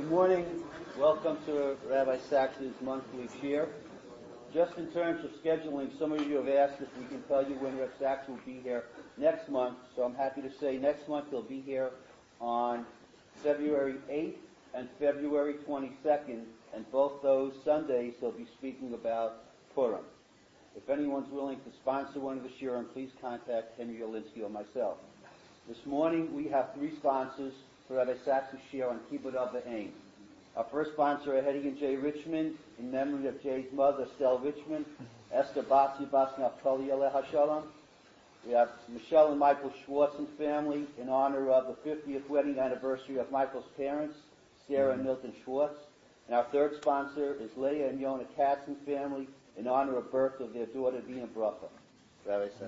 Good morning. Welcome to Rabbi Sachs's monthly shir. Just in terms of scheduling, some of you have asked if we can tell you when Rabbi Sachs will be here next month. So I'm happy to say next month he'll be here on February 8th and February 22nd, and both those Sundays he'll be speaking about Purim. If anyone's willing to sponsor one of the shiurim, please contact Henry Olinsky or myself. This morning we have three sponsors for Rabbi Sachs's shir on Kibbutz Av V'Eim. Our first sponsor are Hetty and Jay Richmond, in memory of Jay's mother, Estelle Richmond, Esther Batsi Bas Naftali Aleha Shalom. We have Michelle and Michael Schwartz and family in honor of the 50th wedding anniversary of Michael's parents, Sarah and Milton Schwartz. And our third sponsor is Leah and Yonah Katz and family in honor of birth of their daughter, Dina Bracha. Rabbi Sachs.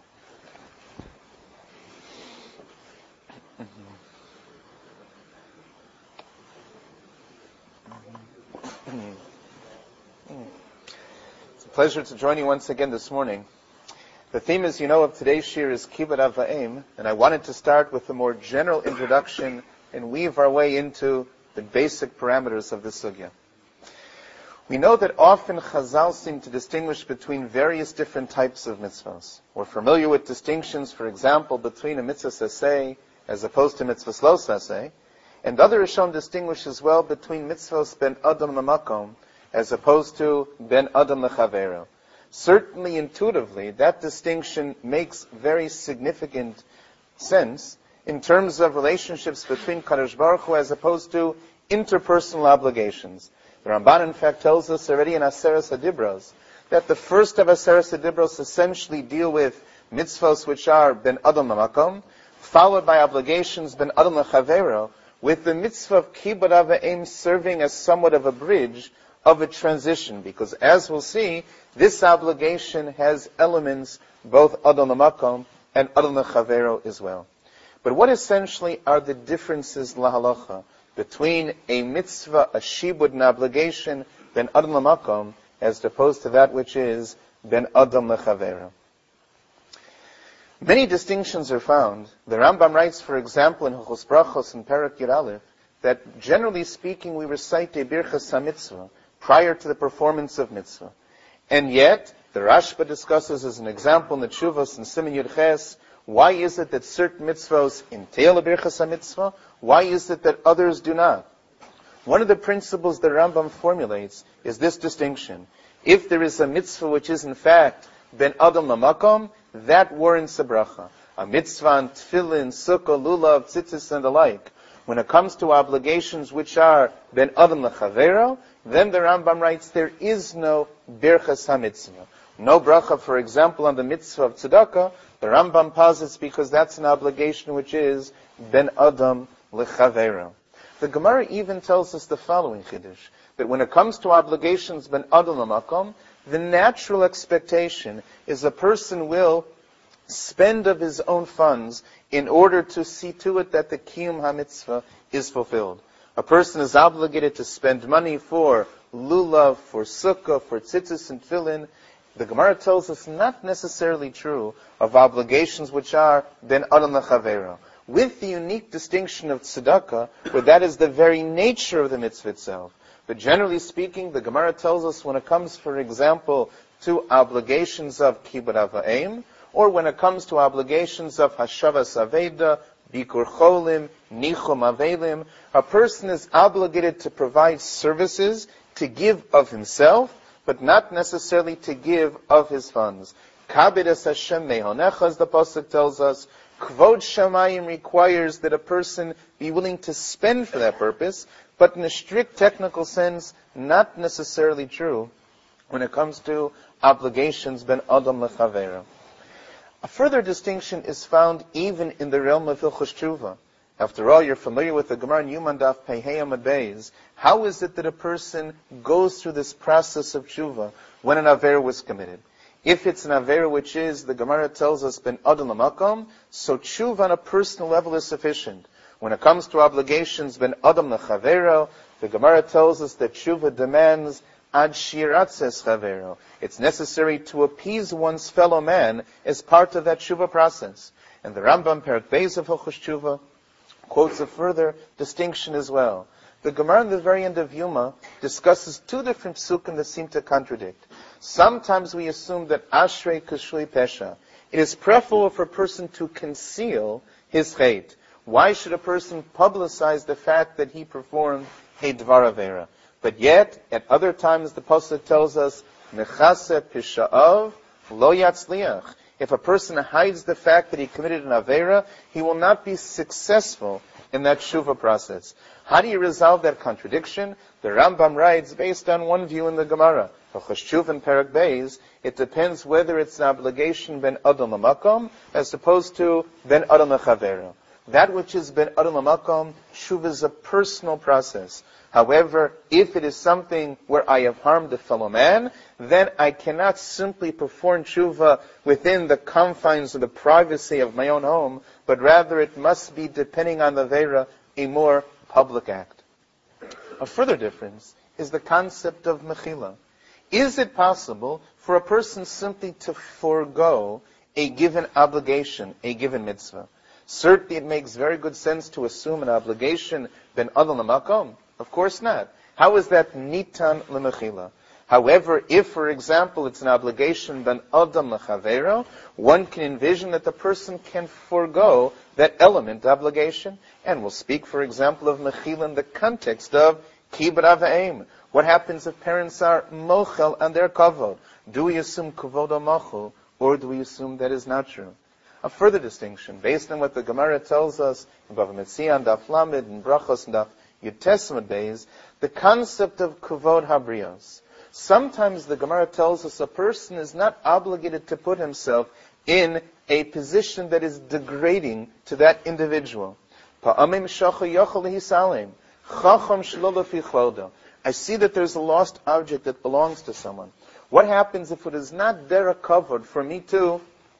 It's a pleasure to join you once again this morning. The theme, as you know, of today's shir is Kibbutz Av V'Eim, and I wanted to start with a more general introduction and weave our way into the basic parameters of this sugya. We know that often Chazal seem to distinguish between various different types of mitzvahs. We're familiar with distinctions, for example, between a mitzvah saseh as opposed to mitzvah lo saseh, and other Rishon distinguish as well between mitzvahs ben adam lemakom as opposed to ben adam lechavero. Certainly, intuitively, that distinction makes very significant sense in terms of relationships between Kadosh Baruch Hu as opposed to interpersonal obligations. The Ramban, in fact, tells us already in Aseret HaDibros that the first of Aseret HaDibros essentially deal with mitzvahs which are ben adam lemakom, followed by obligations ben adam lechavero, with the mitzvah of Kibbutz Av V'Eim serving as somewhat of a bridge of a transition, because as we'll see, this obligation has elements both adam lemakom and adam lechavero as well. But what essentially are the differences lahalacha between a mitzvah, a shibud, an obligation, ben adam lemakom, as opposed to that which is ben adam lechavero? Many distinctions are found. The Rambam writes, for example, in Hilchos Brachos in Perek Yud Aleph, that generally speaking we recite a birchas hamitzvah prior to the performance of mitzvah. And yet, the Rashba discusses as an example in the Tshuvos in Siman Yud Ches, why is it that certain mitzvahs entail a birchas hamitzvah? Why is it that others do not? One of the principles the Rambam formulates is this distinction. If there is a mitzvah which is in fact ben adam lemakom, that warrants a bracha. A mitzvah on tefillin, sukkah, lulav, tzitzis, and the like. When it comes to obligations which are ben adam lechavero, then the Rambam writes there is no birchas hamitzvah. No bracha, for example, on the mitzvah of tzedakah, the Rambam posits because that's an obligation which is ben adam lechavero. The Gemara even tells us the following chiddush, that when it comes to obligations ben adam lemakom, the natural expectation is a person will spend of his own funds in order to see to it that the kiyum hamitzvah is fulfilled. A person is obligated to spend money for lulav, for sukkah, for tzitzis and tefillin. The Gemara tells us not necessarily true of obligations which are ben adam lechavero, with the unique distinction of tzedakah, where that is the very nature of the mitzvah itself. But generally speaking, the Gemara tells us when it comes, for example, to obligations of Kibbutz Av V'Eim, or when it comes to obligations of Hashavas Aveda, Bikur Cholim, Nichum Avelim, a person is obligated to provide services, to give of himself, but not necessarily to give of his funds. Kabed es Hashem mehonecha, as the Pasuk tells us, Kvod Shamayim requires that a person be willing to spend for that purpose, but in a strict technical sense, not necessarily true when it comes to obligations ben adam lechavero. A further distinction is found even in the realm of Hilchos Tshuva. After all, you're familiar with the Gemara in Yuman Daf Pei Amud Beis. How is it that a person goes through this process of Tshuva when an Avera was committed? If it's an Avera which is, the Gemara tells us, ben adam lemakom, so Tshuva on a personal level is sufficient. When it comes to obligations ben adam lechavero, the Gemara tells us that Tshuva demands ad shiratzes chavero. It's necessary to appease one's fellow man as part of that Tshuva process. And the Rambam Perek Beis of Hilchos Tshuva quotes a further distinction as well, the Gemara in the very end of Yuma discusses two different psukim that seem to contradict. Sometimes we assume that Ashrei Kashrei Pesha, it is preferable for a person to conceal his hate. Why should a person publicize the fact that he performed a Dvar Avera? But yet, at other times, the Pasuk tells us, Mechase Pisha'av Lo Yatzliach. If a person hides the fact that he committed an Avera, he will not be successful in that Shuvah process. How do you resolve that contradiction? The Rambam writes, based on one view in the Gemara, Choshuv and Perek Beis, it depends whether it's an obligation ben Adam Lamakom as opposed to ben Adam Lechavera. That which is ben Adam Lamakom, Shuv is a personal process. However, if it is something where I have harmed a fellow man, then I cannot simply perform tshuva within the confines of the privacy of my own home, but rather it must be, depending on the Vera, a more public act. A further difference is the concept of mechila. Is it possible for a person simply to forego a given obligation, a given mitzvah? Certainly it makes very good sense to assume an obligation ben adam lemakom. Of course not. How is that nitan lemechila? However, if, for example, it's an obligation ben adam lechavero, one can envision that the person can forego that element obligation. And we'll speak, for example, of mechila in the context of kibbud av v'em. What happens if parents are mochel on their kavod? Do we assume kavod or mochel, or do we assume that is not true? A further distinction, based on what the Gemara tells us in Bava Metzia and Daf Lamed and Brachos and Daf Yud Tesmud Beis, the concept of kavod habrios. Sometimes the Gemara tells us a person is not obligated to put himself in a position that is degrading to that individual. I see that there's a lost object that belongs to someone. What happens if it is not there covered for me to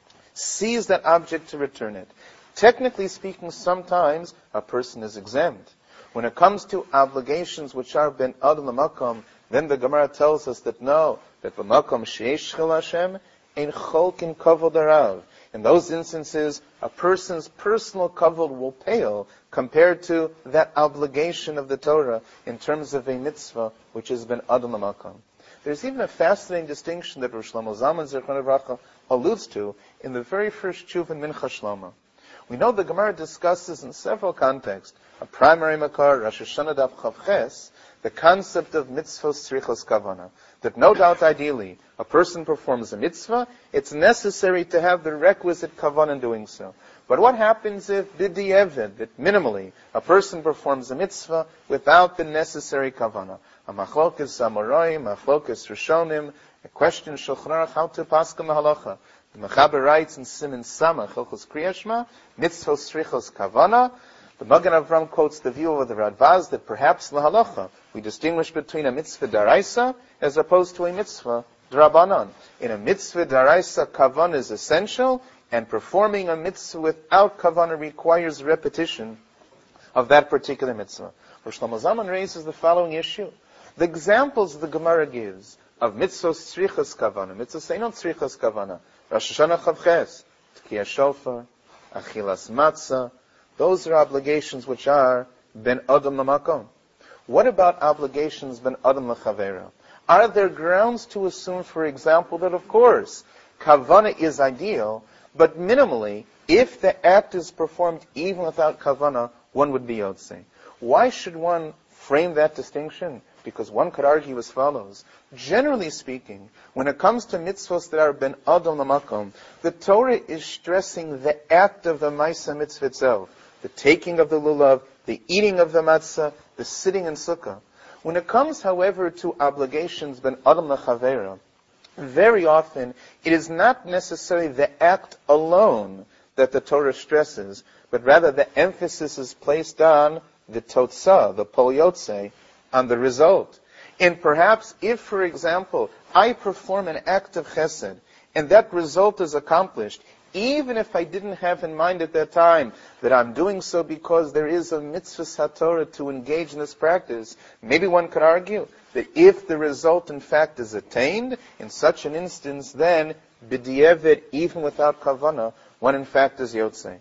seize that object to return it? Technically speaking, sometimes a person is exempt. When it comes to obligations which are ben adam l'makom, then the Gemara tells us that no, that l'makom sheish chil Hashem ein cholkin kavod arav. In those instances, a person's personal kavod will pale compared to that obligation of the Torah in terms of a mitzvah which has been adam l'makom. There's even a fascinating distinction that Rosh Shlomo Zalman Zichron Livracha alludes to in the very first Tshuva in Mincha Shlomo. We know the Gemara discusses in several contexts, a primary makar, Rosh Hashanah Daf Chav Ches, the concept of mitzvos tzrichos kavana. That no doubt, ideally, a person performs a mitzvah, it's necessary to have the requisite kavana in doing so. But what happens if b'di'evid, that minimally, a person performs a mitzvah without the necessary kavana? A machlokes amoraim, a machlokes rishonim, a question Shulchan Aruch, how to paskin the halacha. The Mechaber writes in Siman Samach, Hilchos Kriyas Shema, mitzvos tzrichos kavana. The Magen Avram quotes the view of the Radvaz that perhaps in the halacha we distinguish between a mitzvah daraisa as opposed to a mitzvah drabanan. In a mitzvah daraisa, kavanah is essential, and performing a mitzvah without kavanah requires repetition of that particular mitzvah. Rosh Shlomo Zalman raises the following issue. The examples the Gemara gives of mitzvos tzrichos kavanah, mitzvos einot tzrichos kavanah, Rosh Hashanah Chav Ches, Tkiyah Shofar, Achilas Matzah, those are obligations which are ben adam l'makom. What about obligations ben adam l'chavera? Are there grounds to assume, for example, that of course, kavana is ideal, but minimally, if the act is performed even without kavana, one would be yotzei? Why should one frame that distinction? Because one could argue as follows. Generally speaking, when it comes to mitzvahs that are ben adam l'makom, the Torah is stressing the act of the ma'aseh mitzvah itself. The taking of the lulav, the eating of the matzah, the sitting in sukkah. When it comes, however, to obligations ben adam l'chavera, very often it is not necessarily the act alone that the Torah stresses, but rather the emphasis is placed on the totzah, the pol yotzei, on the result. And perhaps if, for example, I perform an act of chesed, and that result is accomplished, even if I didn't have in mind at that time that I'm doing so because there is a mitzvah satorah to engage in this practice, maybe one could argue that if the result in fact is attained, in such an instance, then b'di'evet, even without kavana, one in fact is yotzei.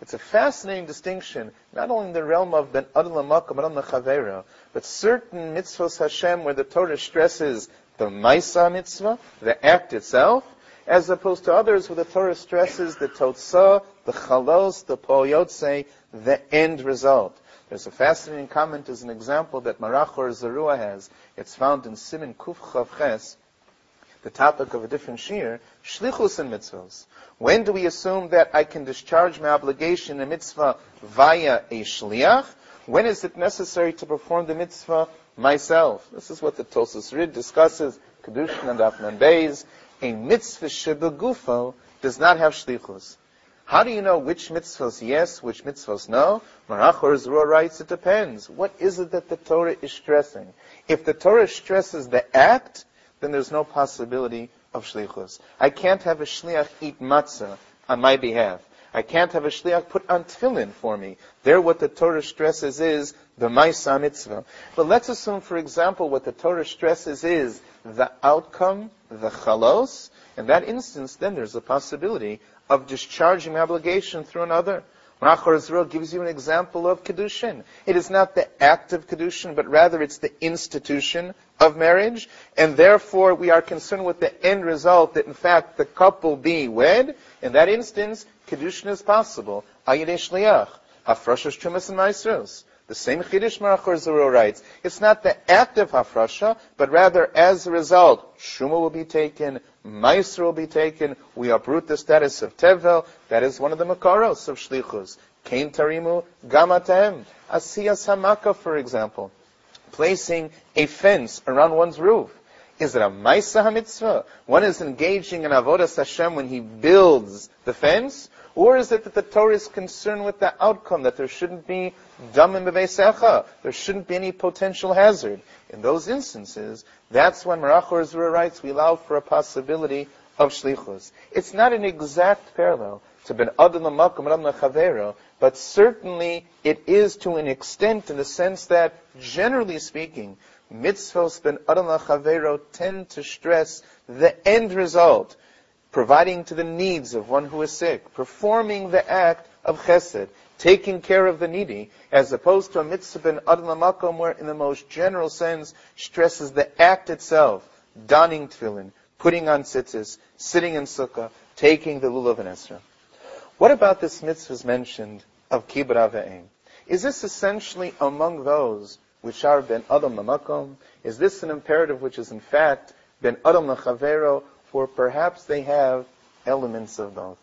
It's a fascinating distinction, not only in the realm of ben adam l'makom, ben adam l'chavera, but certain mitzvahs Hashem where the Torah stresses the Maisa mitzvah, the act itself, as opposed to others where the Torah stresses the Totzah, the Chalos, the Pol Yotzei, the end result. There's a fascinating comment as an example that Marach or Zerua has. It's found in Siman Kuf Chav Ches, the topic of a different shir, Shlichus and mitzvahs. When do we assume that I can discharge my obligation in a mitzvah via a shliach? When is it necessary to perform the mitzvah myself? This is what the Tosas Rid discusses, Kedushin and Afnan Beis. A mitzvah shebegufo does not have shlichus. How do you know which mitzvahs yes, which mitzvahs no? Marach or Zerua writes, it depends. What is it that the Torah is stressing? If the Torah stresses the act, then there's no possibility of shlichus. I can't have a shliach eat matzah on my behalf. I can't have a shliach put on tefillin for me. There what the Torah stresses is the Maisa mitzvah. But let's assume, for example, what the Torah stresses is the outcome, the chalos. In that instance, then there's a possibility of discharging my obligation through another. Marach Zerua gives you an example of Kedushin. It is not the act of Kedushin, but rather it's the institution of marriage, and therefore we are concerned with the end result, that in fact the couple be wed. In that instance, Kedushin is possible. Ayidei shliach, hafrashas trumas and maasros. The same Chiddush Marach Zerua writes, it's not the act of hafrasha, but rather as a result, Shuma will be taken, Maasro will be taken, we uproot the status of Tevel. That is one of the Makaros of Shlichus. Kain Tarimu Gamatem. Asiyas Hamaka, for example. Placing a fence around one's roof. Is it a Maisa HaMitzvah? One is engaging in Avodas Hashem when he builds the fence? Or is it that the Torah is concerned with the outcome, that there shouldn't be damim b'veisecha, there shouldn't be any potential hazard? In those instances, that's when Marach Zerua writes, we allow for a possibility of shlichus. It's not an exact parallel to ben adam l'makom, ben adam l'chavero, but certainly it is to an extent, in the sense that, generally speaking, mitzvos ben adam l'chavero tend to stress the end result, providing to the needs of one who is sick, performing the act of chesed, taking care of the needy, as opposed to a mitzvah ben adam l'makom, where in the most general sense stresses the act itself, donning tefillin, putting on tzitzis, sitting in sukkah, taking the lulav and esrog. What about this mitzvah mentioned of kibbud av v'em? Is this essentially among those which are ben adam l'makom? Is this an imperative which is in fact ben adam l'chavero, or perhaps they have elements of both?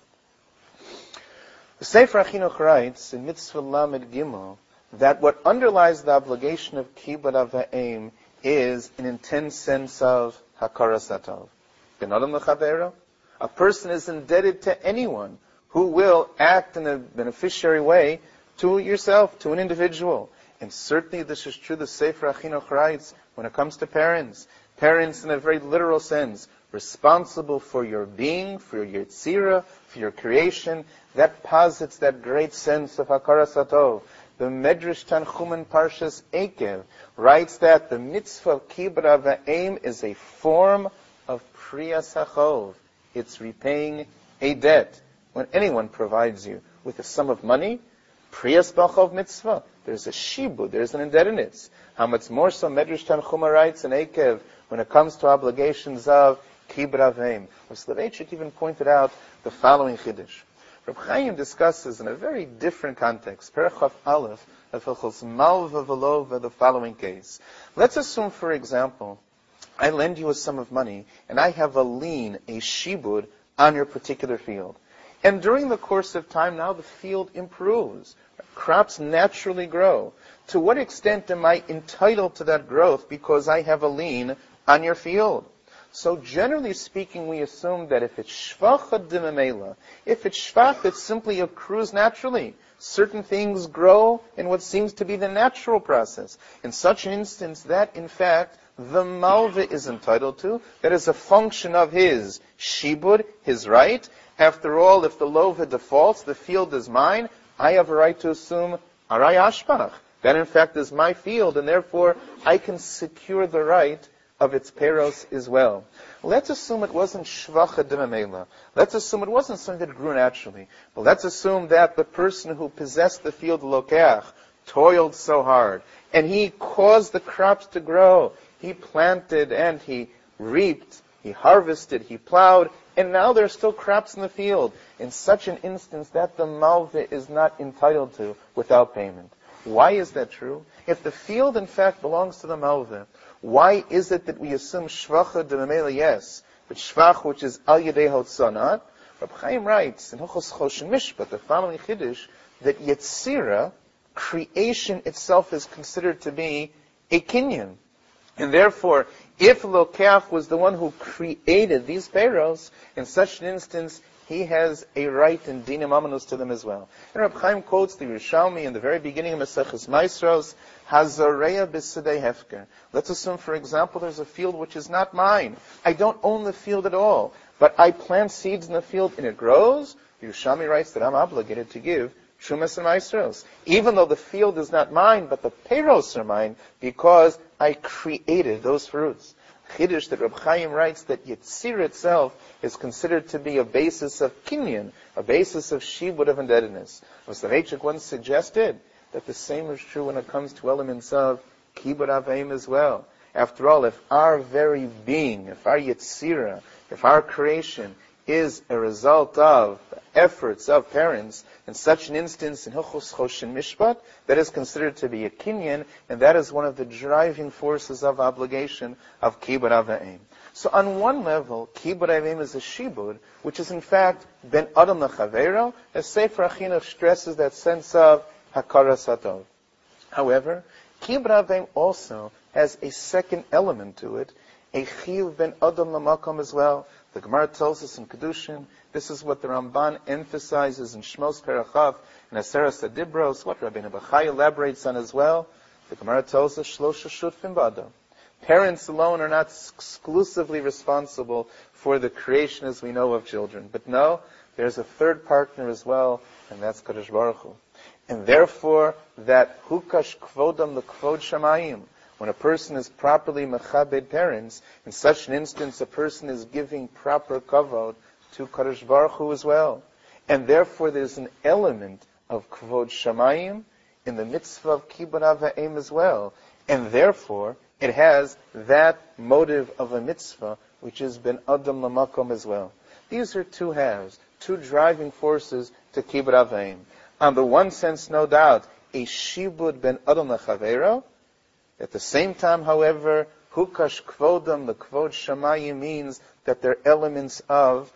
The Sefer HaChinuch writes in Mitzvah Lamed Gimel that what underlies the obligation of kibbud av v'em is an intense sense of hakaras hatov. Ben adam l'chavero, a person is indebted to anyone who will act in a beneficiary way to yourself, to an individual. And certainly this is true, the Sefer HaChinuch writes, when it comes to parents. Parents in a very literal sense, responsible for your being, for your yetzirah, for your creation. That posits that great sense of hakaras hatov. The Medrash Tanchumen Parshas Ekev writes that the mitzvah of kibbud av v'em is a form of priyas hachov. It's repaying a debt. When anyone provides you with a sum of money, priyas b'chov mitzvah, there's a shibud, there's an indebtedness. How much more so Medrash Tanchuma writes in Ekev when it comes to obligations of kibbud av v'em. Soloveitchik even pointed out the following chiddush. Reb Chaim discusses in a very different context, Perachaf Aleph, of Hilchos Malva V'Lova, the following case. Let's assume, for example, I lend you a sum of money, and I have a lien, a shibud, on your particular field. And during the course of time, now the field improves. Crops naturally grow. To what extent am I entitled to that growth because I have a lien on your field? So generally speaking, we assume that if it's shvach d'memela, if it's shvach that simply accrues naturally, certain things grow in what seems to be the natural process. In such an instance, that in fact the malva is entitled to, that is a function of his shibud, his right. After all, if the lova defaults, the field is mine, I have a right to assume aray ashpach. That in fact is my field, and therefore I can secure the right of its peros as well. Let's assume it wasn't shvacha d'mamela. Let's assume it wasn't something that grew naturally. But let's assume that the person who possessed the field lokach toiled so hard, and he caused the crops to grow. He planted and he reaped, he harvested, he plowed, and now there are still crops in the field. In such an instance, that the malveh is not entitled to without payment. Why is that true? If the field in fact belongs to the malveh, why is it that we assume shvacha d'mamela yes, but shvach which is al yedei hotzah not? Reb Chaim writes in Hilchos Choshen Mishpat, the following chiddush, that Yetzira, creation itself, is considered to be a kinyan. And therefore, if Lokach was the one who created these pharaohs, in such an instance, he has a right in dinim amanus to them as well. And Reb Chaim quotes the Yerushalmi in the very beginning of Maseches Maasros, Hazareya b'sidei hefker. Let's assume, for example, there's a field which is not mine. I don't own the field at all, but I plant seeds in the field and it grows. The Yerushalmi writes that I'm obligated to give Shumas and Maasros, even though the field is not mine, but the peiros are mine, because I created those fruits. Chiddush that Reb Chaim writes that Yetzir itself is considered to be a basis of kinyan, a basis of shibud, of indebtedness. Soloveitchik once suggested that the same is true when it comes to elements of kibud aveim as well. After all, if our very being, if our Yetzirah, if our creation is a result of efforts of parents, in such an instance, in Hilchos Choshen Mishpat, that is considered to be a kinyan, and that is one of the driving forces of obligation of Kibud Avayim. So on one level, Kibud Avayim is a shibud, which is in fact ben Adam Lechavero, as Sefer Achinuch stresses that sense of Hakaras Hatov. However, Kibud Avayim also has a second element to it, a Chiv ben Adam Lamakom as well. The Gemara tells us in Kedushin, this is what the Ramban emphasizes in Shmos Perachav and Aseres Adibros, what Rabbeinu Bachai elaborates on as well. The Gemara tells us, Shlosha Shutfim B'Adam. Parents alone are not exclusively responsible for the creation as we know of children. But no, there's a third partner as well, and that's Kadosh Baruch Hu. And therefore, that Hukash Kvodam L'Kvod Shamayim, when a person is properly mechabed parents, in such an instance a person is giving proper kavod to Kadosh Baruch Hu as well. And therefore there's an element of kvod shamayim in the mitzvah of kibud avayim as well. And therefore it has that motive of a mitzvah which is ben adam lamakom as well. These are two halves, two driving forces to kibud avayim. On the one sense, no doubt, a shibud ben adam lechavero. At the same time, however, hukash kvodam, the kvod shamayim, means that they're elements of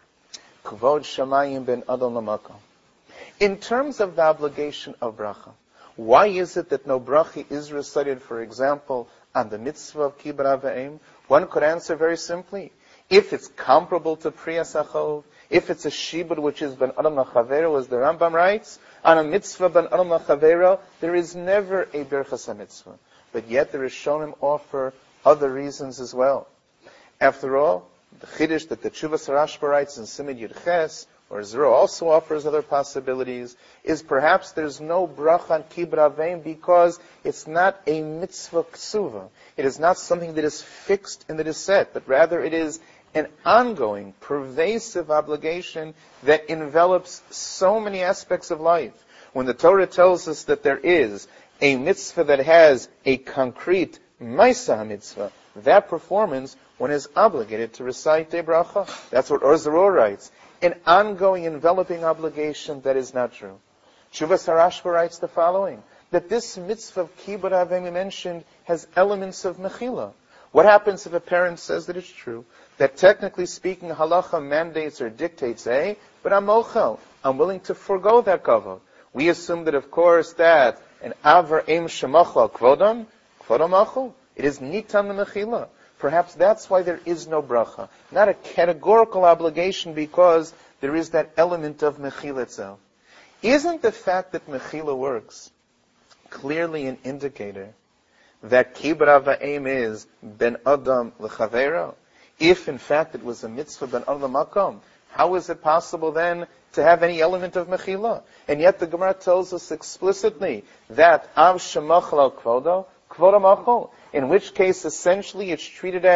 kvod shamayim ben adam lamakom. In terms of the obligation of bracha, why is it that no bracha is recited, for example, on the mitzvah of kibud avayim? One could answer very simply. If it's comparable to priyas achov, if it's a shibud which is ben adam lachavero, as the Rambam writes, on a mitzvah ben adam lachavero, there is never a birchas mitzvah. But yet the Rishonim offer other reasons as well. After all, the Chiddush that the Tshuvas Rashba writes in Simid Yud Ches, or Zero also offers other possibilities, is perhaps there's no bracha on Kibud Avayim because it's not a mitzvah ksuva. It is not something that is fixed and that is set, but rather it is an ongoing, pervasive obligation that envelops so many aspects of life. When the Torah tells us that there is a mitzvah that has a concrete Maisa mitzvah, that performance, one is obligated to recite the bracha. That's what Or Zaror writes. An ongoing, enveloping obligation that is not true. Tshuvas Harashba writes the following, that this mitzvah of Kibud Avayim mentioned has elements of mechila. What happens if a parent says that it's true, that technically speaking halacha mandates or dictates A, but I'm mochel, I'm willing to forego that kavod. We assume that, of course, that an avar em shemachal kvodam machal, it is nitan mechila. Perhaps that's why there is no bracha. Not a categorical obligation because there is that element of mechila itself. Isn't the fact that mechila works clearly an indicator that kibud avayim is ben adam lechavero? If in fact it was a mitzvah ben adam makom, how is it possible then to have any element of mechila? And yet the Gemara tells us explicitly that av shemachal al kvodo, kvodo machol, in which case essentially it's treated as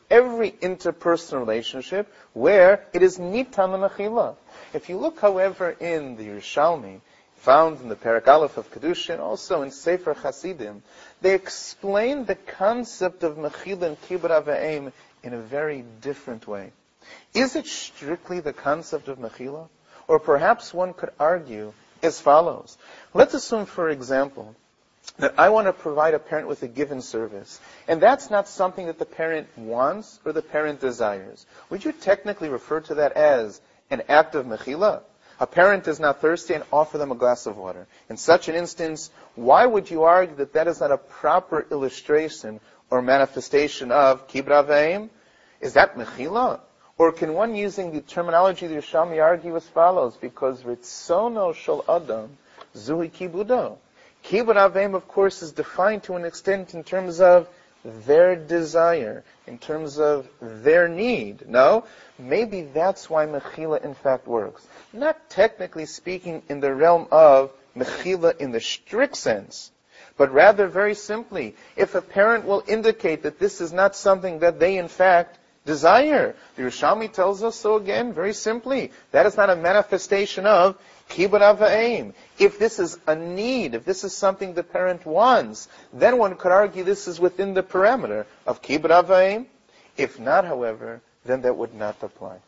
every interpersonal relationship where it is nitan l'mechila. If you look, however, in the Yerushalmi, found in the Perek Aleph of Kedushin, also in Sefer Chasidim, they explain the concept of mechila and kibbud av va'em in a very different way. Is it strictly the concept of mechila? Or perhaps one could argue as follows. Let's assume, for example, that I want to provide a parent with a given service, and that's not something that the parent wants or the parent desires. Would you technically refer to that as an act of mechila? A parent is not thirsty and offer them a glass of water. In such an instance, why would you argue that that is not a proper illustration or manifestation of kibbud av va'em? Is that mechila? Or can one, using the terminology of the Yerushalmi, argue as follows? Because ritzono shel adam zuhi kibbudo. Kibbud av va'em, of course, is defined to an extent in terms of their desire, in terms of their need. No? Maybe that's why mechila in fact works. Not technically speaking in the realm of mechila in the strict sense, but rather very simply, if a parent will indicate that this is not something that they in fact desire. The Yerushalmi tells us so again, very simply. That is not a manifestation of kibbud av va'em. If this is a need, if this is something the parent wants, then one could argue this is within the parameter of kibbud av va'em. If not, however, then that would not apply.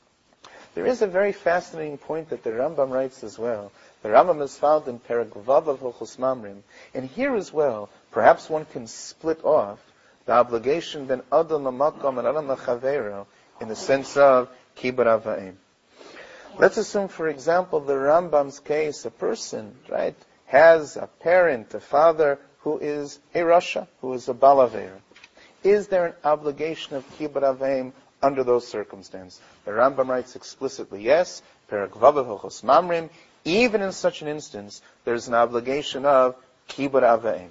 There is a very fascinating point that the Rambam writes as well. The Rambam is found in Perek Vav of Hilchos Mamrim. And here as well, perhaps one can split off the obligation ben adam l'makom and adam l'chavero in the sense of kibbud av va'em. Let's assume, for example, the Rambam's case, a person, right, has a parent, a father, who is a rasha, who is a balaver. Is there an obligation of kibbud av va'em under those circumstances? The Rambam writes explicitly, yes, Perek Vav of Hilchos Mamrim, even in such an instance, there's an obligation of kibbud av va'em.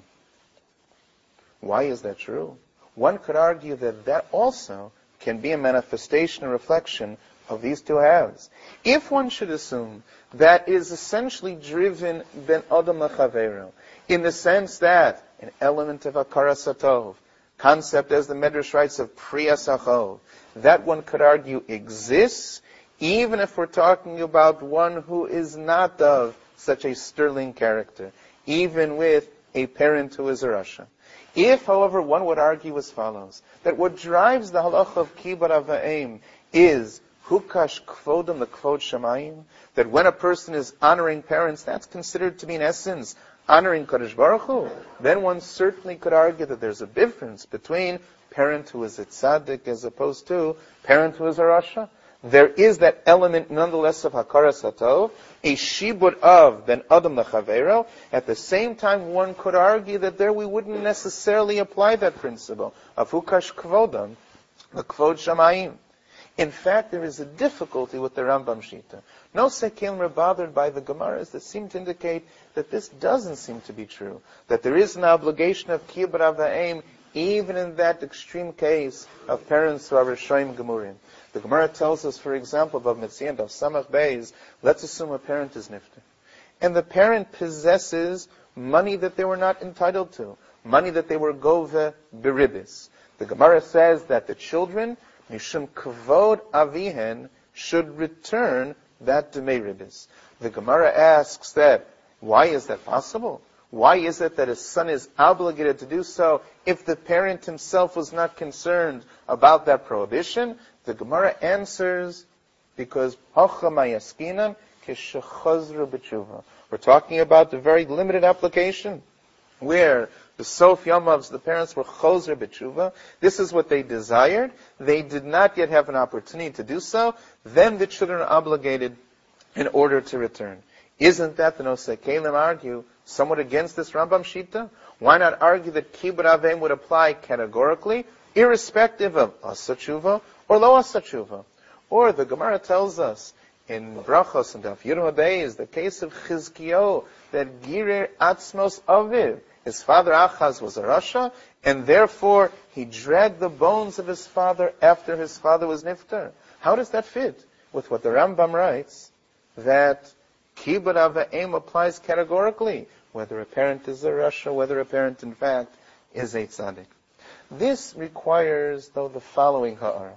Why is that true? One could argue that that also can be a manifestation or reflection of these two halves. If one should assume that is essentially driven ben adam l'chavero, in the sense that an element of hakaras hatov, concept as the Medrash writes of priyas achov, that one could argue exists, even if we're talking about one who is not of such a sterling character, even with a parent who is a rasha. If, however, one would argue as follows, that what drives the halacha of kibbud av va'em is hukash kvodam l'kvod shamayim, that when a person is honoring parents, that's considered to be in essence honoring Kadosh Baruch Hu, then one certainly could argue that there's a difference between parent who is a tzaddik as opposed to parent who is a rasha. There is that element nonetheless of hakaras hatov, a shibud of ben adam l'chavero. At the same time, one could argue that there we wouldn't necessarily apply that principle of hukash kvodam, the kvod shamayim. In fact, there is a difficulty with the Rambam Shita. No sekelim are bothered by the Gemaras that seem to indicate that this doesn't seem to be true, that there is an obligation of kibbud av va'em even in that extreme case of parents who are Rishoyim Gemurim. The Gemara tells us, for example, of Metzian, of Samach Beis, let's assume a parent is nifter. And the parent possesses money that they were not entitled to, money that they were gove beribis. The Gemara says that the children, mishum kavod avihen, should return that demei ribis. The Gemara asks that, why is that possible? Why is it that a son is obligated to do so if the parent himself was not concerned about that prohibition? The Gemara answers, because we're talking about the very limited application where the Sof Yomavs, the parents were chozer b'tshuva. This is what they desired. They did not yet have an opportunity to do so. Then the children are obligated in order to return. Isn't that, the Nosei Kelim argue, somewhat against this Rambam Shita? Why not argue that kibbud av va'em would apply categorically, irrespective of asa tshuva or lo asa tshuva? Or the Gemara tells us in Brachos and Daf Yud Beis, the case of Chizkiyahu, that girer atzmos aviv, his father Achaz was a rasha, and therefore he dragged the bones of his father after his father was nifter. How does that fit with what the Rambam writes, that kibbud av va'em applies categorically, whether a parent is a rasha, whether a parent in fact is a tzaddik? This requires, though, the following ha'ara.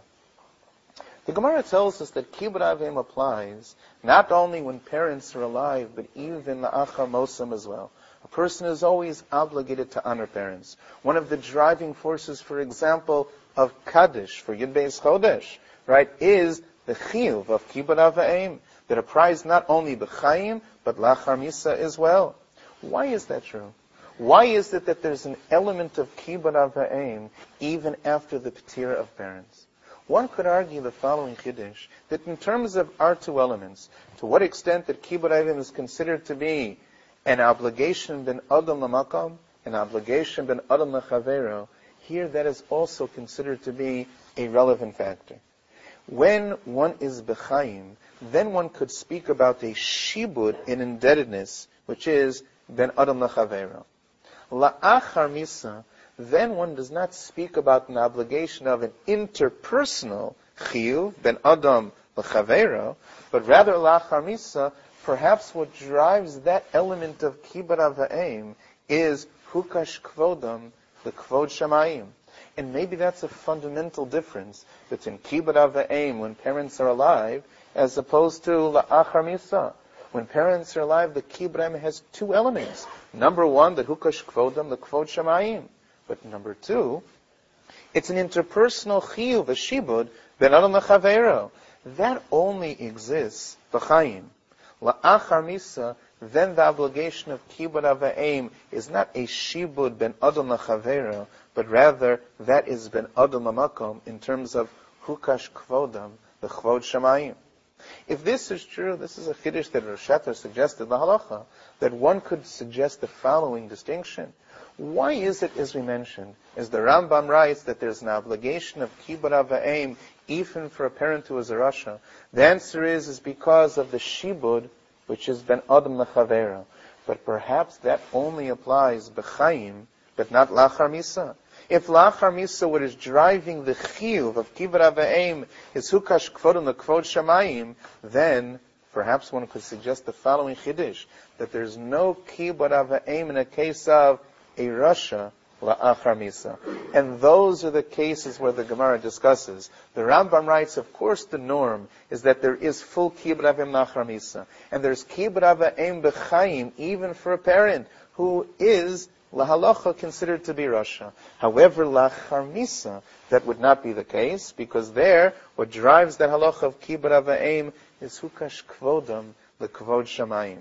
The Gemara tells us that kibbud avim applies not only when parents are alive, but even la'achar mosam as well. A person is always obligated to honor parents. One of the driving forces, for example, of Kaddish, for Yud Beis Chodesh, right, is the chiyuv of kibbud avim, that applies not only b'chaim, but la'achar misa as well. Why is that true? Why is it that there's an element of kibbud avim even after the p'tira of parents? One could argue the following chiddush, that in terms of our two elements, to what extent that kibbud avim is considered to be an obligation ben adam lamakam, an obligation ben adam lachavero, here that is also considered to be a relevant factor. When one is b'chaim, then one could speak about a shibud in indebtedness, which is ben adam lachavero. La'achar misa, then one does not speak about an obligation of an interpersonal chiyuv, ben adam l'chavero, but rather la'achar misa, perhaps what drives that element of kibbud avim is hukash kvodam, the kvod shamayim. And maybe that's a fundamental difference between kibbud avim when parents are alive, as opposed to la'achar misa. When parents are alive, the kibbud avim has two elements. Number one, the hukash kvodam, the kvod shamayim. But number two, it's an interpersonal chiyuv, a shibud, ben adam lachavero. That only exists b'chaim. La'achar misa, then the obligation of kibbud avim is not a shibud ben adam lachavero, but rather that is ben adam lamakom in terms of hukash kvodam, the kvod shamayim. If this is true, this is a chiddush that Rosh Hashanah suggested, la halacha, that one could suggest the following distinction. Why is it, as we mentioned, as the Rambam writes, that there's an obligation of kibbud avim even for a parent who is a rasha? The answer is because of the shibud, which is ben adam lachavera. But perhaps that only applies b'chaim, but not lachar misa. If lachar misa, what is driving the chiyuv of kibbud avim is hukash kvodam l'kvod shamayim, then perhaps one could suggest the following chiddush, that there's no kibbud avim in a case of a rasha la'achar misa. And those are the cases where the Gemara discusses. The Rambam writes, of course the norm is that there is full kibbud avim la'achar misa. And there's kibbud avim b'chaim, even for a parent who is lahalacha considered to be rasha. However, la'achar misa, that would not be the case, because there, what drives the halacha of kibbud avim is hukash kvodam, the kvod shamayim.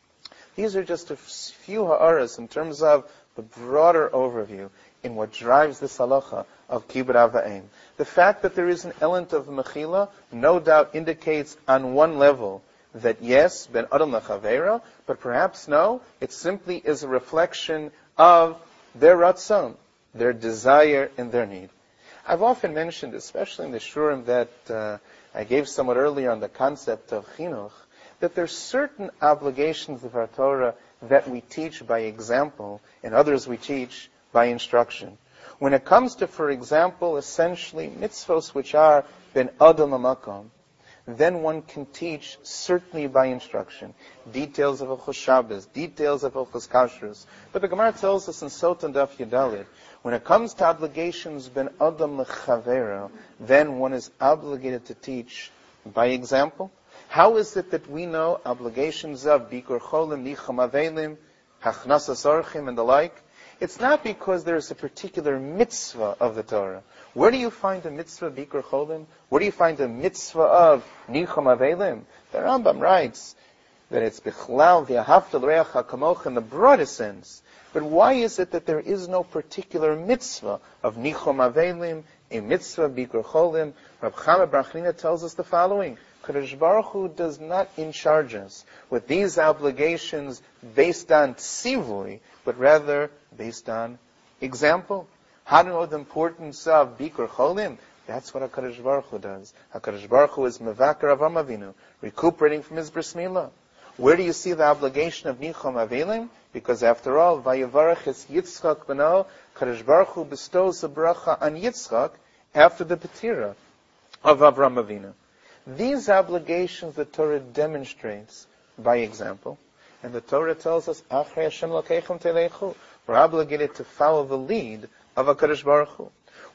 These are just a few ha'aras in terms of the broader overview in what drives this halacha of kibbud avim. The fact that there is an element of mechila no doubt indicates on one level that yes, ben adam lachavera, but perhaps no, it simply is a reflection of their ratzon, their desire and their need. I've often mentioned, especially in the shurim that I gave somewhat earlier on the concept of chinuch, that there's certain obligations of our Torah that we teach by example, and others we teach by instruction. When it comes to, for example, essentially mitzvos which are ben adam lamakom, then one can teach certainly by instruction. Details of Hilchos Shabbos, details of Hilchos Kashrus. But the Gemara tells us in Sotan Daf Yudalid, when it comes to obligations ben adam lechavero, then one is obligated to teach by example. How is it that we know obligations of Bikur Cholim, Nicham Avelim, Hachnasas Orchim, and the like? It's not because there's a particular mitzvah of the Torah. Where do you find a mitzvah of Bikur Cholim? Where do you find a mitzvah of Nicham Avelim? The Rambam writes that it's Bichlal v'ahavta l'reacha kamocha in the broadest sense. But why is it that there is no particular mitzvah of Nicham Avelim, a mitzvah of Bikur Cholim? Rab Chama bar Chanina tells us the following. Kadosh Baruch Hu does not in-charge us with these obligations based on tzivui, but rather based on example. How to know the importance of Bikur Cholim? That's what HaKadosh Baruch Hu does. HaKadosh Baruch Hu is Mevakar Avraham Avinu, recuperating from his bris milah. Where do you see the obligation of Nicham Avelim? Because after all, Vayevarach es Yitzchak b'no, HaKadosh Baruch Hu bestows a bracha on Yitzchak after the Petira of Avraham Avinu. These obligations the Torah demonstrates by example, and the Torah tells us, Achrei Hashem Lokeichem Telechu, we're obligated to follow the lead of HaKadosh Baruch Hu.